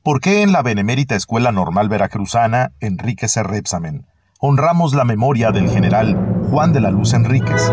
¿Por qué en la Benemérita Escuela Normal Veracruzana Enrique C. Repsamen honramos la memoria del general Juan de la Luz Enríquez?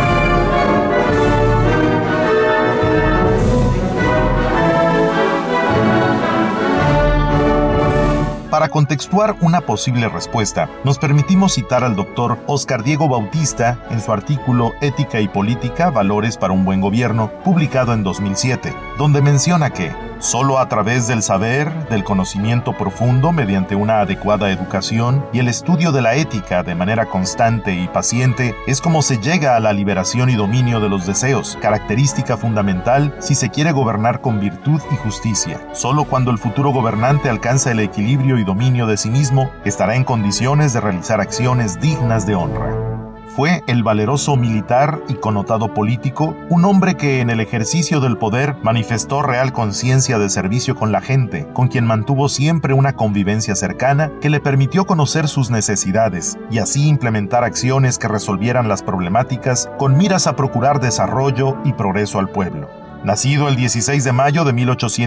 Para contextuar una posible respuesta, nos permitimos citar al doctor Óscar Diego Bautista en su artículo Ética y Política, Valores para un Buen Gobierno, publicado en 2007, donde menciona que solo a través del saber, del conocimiento profundo, mediante una adecuada educación y el estudio de la ética de manera constante y paciente, es como se llega a la liberación y dominio de los deseos, característica fundamental si se quiere gobernar con virtud y justicia. Solo cuando el futuro gobernante alcanza el equilibrio y dominio de sí mismo, estará en condiciones de realizar acciones dignas de honra. Fue el valeroso militar y connotado político, un hombre que en el ejercicio del poder manifestó real conciencia de servicio con la gente, con quien mantuvo siempre una convivencia cercana que le permitió conocer sus necesidades y así implementar acciones que resolvieran las problemáticas con miras a procurar desarrollo y progreso al pueblo. Nacido el 16 de mayo de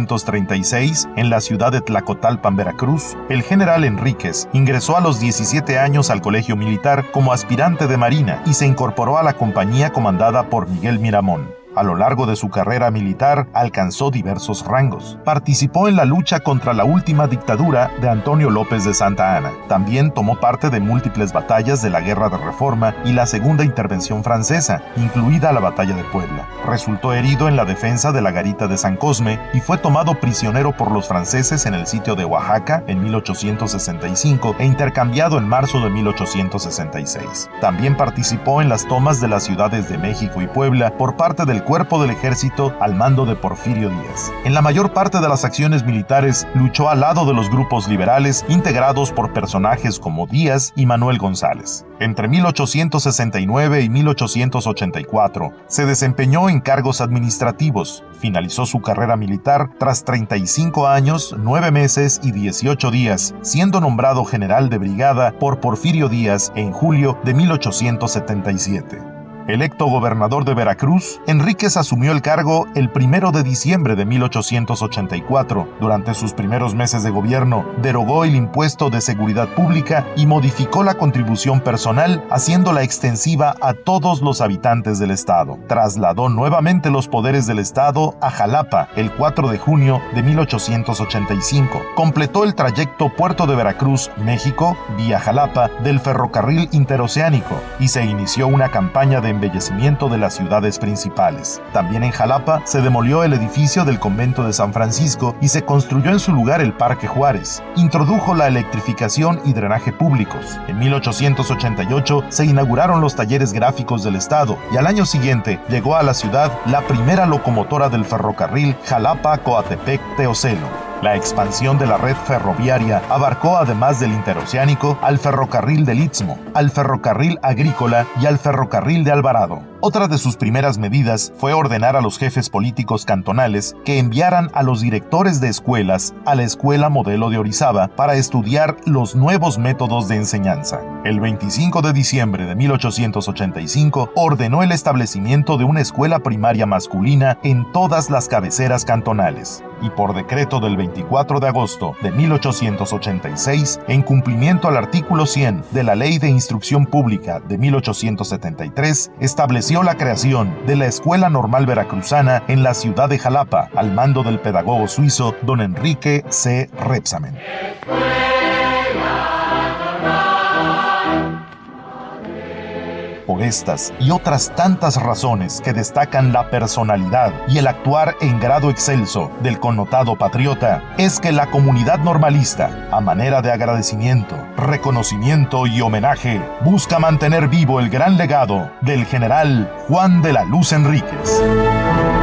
1836 en la ciudad de Tlacotalpan, Veracruz, el general Enríquez ingresó a los 17 años al colegio militar como aspirante de marina y se incorporó a la compañía comandada por Miguel Miramón. A lo largo de su carrera militar alcanzó diversos rangos. Participó en la lucha contra la última dictadura de Antonio López de Santa Anna. También tomó parte de múltiples batallas de la Guerra de Reforma y la Segunda Intervención Francesa, incluida la Batalla de Puebla. Resultó herido en la defensa de la garita de San Cosme y fue tomado prisionero por los franceses en el sitio de Oaxaca en 1865 e intercambiado en marzo de 1866. También participó en las tomas de las ciudades de México y Puebla por parte del Cuerpo del Ejército al mando de Porfirio Díaz. En la mayor parte de las acciones militares luchó al lado de los grupos liberales integrados por personajes como Díaz y Manuel González. Entre 1869 y 1884 se desempeñó en cargos administrativos. Finalizó su carrera militar tras 35 años, 9 meses y 18 días, siendo nombrado general de brigada por Porfirio Díaz en julio de 1877. Electo gobernador de Veracruz, Enríquez asumió el cargo el 1 de diciembre de 1884. Durante sus primeros meses de gobierno, derogó el impuesto de seguridad pública y modificó la contribución personal, haciéndola extensiva a todos los habitantes del estado. Trasladó nuevamente los poderes del estado a Jalapa el 4 de junio de 1885. Completó el trayecto Puerto de Veracruz, México, vía Jalapa, del ferrocarril interoceánico y se inició una campaña de embellecimiento de las ciudades principales. También en Jalapa se demolió el edificio del convento de San Francisco y se construyó en su lugar el Parque Juárez. Introdujo la electrificación y drenaje públicos. En 1888 se inauguraron los talleres gráficos del estado y al año siguiente llegó a la ciudad la primera locomotora del ferrocarril Jalapa-Coatepec-Teocelo. La expansión de la red ferroviaria abarcó, además del interoceánico, al ferrocarril del Istmo, al ferrocarril agrícola y al ferrocarril de Alvarado. Otra de sus primeras medidas fue ordenar a los jefes políticos cantonales que enviaran a los directores de escuelas a la Escuela Modelo de Orizaba para estudiar los nuevos métodos de enseñanza. El 25 de diciembre de 1885 ordenó el establecimiento de una escuela primaria masculina en todas las cabeceras cantonales. Y por decreto del 24 de agosto de 1886, en cumplimiento al artículo 100 de la Ley de Instrucción Pública de 1873, estableció la creación de la Escuela Normal Veracruzana en la ciudad de Jalapa, al mando del pedagogo suizo don Enrique C. Repsamen. Por estas y otras tantas razones que destacan la personalidad y el actuar en grado excelso del connotado patriota, es que la comunidad normalista, a manera de agradecimiento, reconocimiento y homenaje, busca mantener vivo el gran legado del general Juan de la Luz Enríquez.